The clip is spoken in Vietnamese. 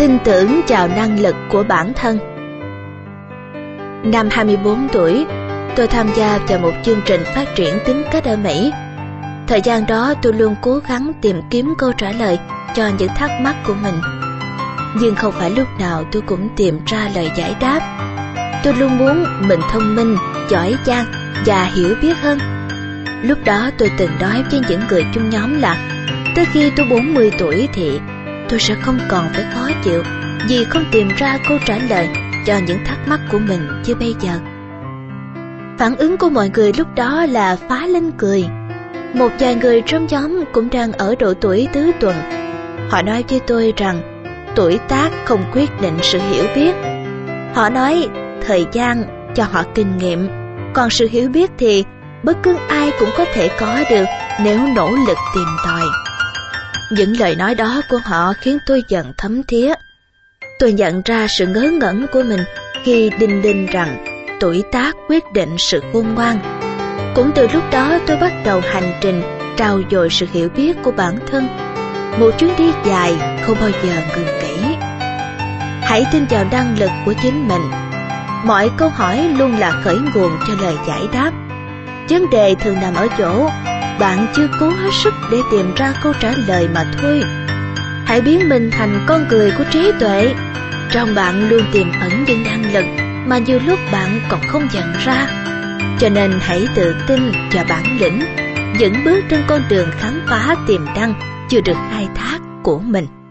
Tin tưởng vào năng lực của bản thân. Năm 24 tuổi, tôi tham gia vào một chương trình phát triển tính cách ở Mỹ. Thời gian đó tôi luôn cố gắng tìm kiếm câu trả lời cho những thắc mắc của mình. Nhưng không phải lúc nào tôi cũng tìm ra lời giải đáp. Tôi luôn muốn mình thông minh, giỏi giang và hiểu biết hơn. Lúc đó tôi từng nói với những người chung nhóm là tới khi tôi 40 tuổi thì tôi sẽ không còn phải khó chịu vì không tìm ra câu trả lời cho những thắc mắc của mình như bây giờ. Phản ứng của mọi người lúc đó là phá lên cười. Một vài người trong nhóm cũng đang ở độ tuổi tứ tuần. Họ nói với tôi rằng tuổi tác không quyết định sự hiểu biết. Họ nói thời gian cho họ kinh nghiệm, còn sự hiểu biết thì bất cứ ai cũng có thể có được nếu nỗ lực tìm tòi. Những lời nói đó của họ khiến tôi dần thấm thía. Tôi nhận ra sự ngớ ngẩn của mình khi đinh ninh rằng tuổi tác quyết định sự khôn ngoan. Cũng từ lúc đó tôi bắt đầu hành trình trau dồi sự hiểu biết của bản thân. Một chuyến đi dài không bao giờ ngừng nghỉ. Hãy tin vào năng lực của chính mình. Mọi câu hỏi luôn là khởi nguồn cho lời giải đáp. Vấn đề thường nằm ở chỗ bạn chưa cố hết sức để tìm ra câu trả lời mà thôi. Hãy biến mình thành con người của trí tuệ. Trong bạn luôn tiềm ẩn những năng lực mà nhiều lúc bạn còn không nhận ra. Cho nên hãy tự tin vào bản lĩnh, dẫn bước trên con đường khám phá tiềm năng chưa được khai thác của mình.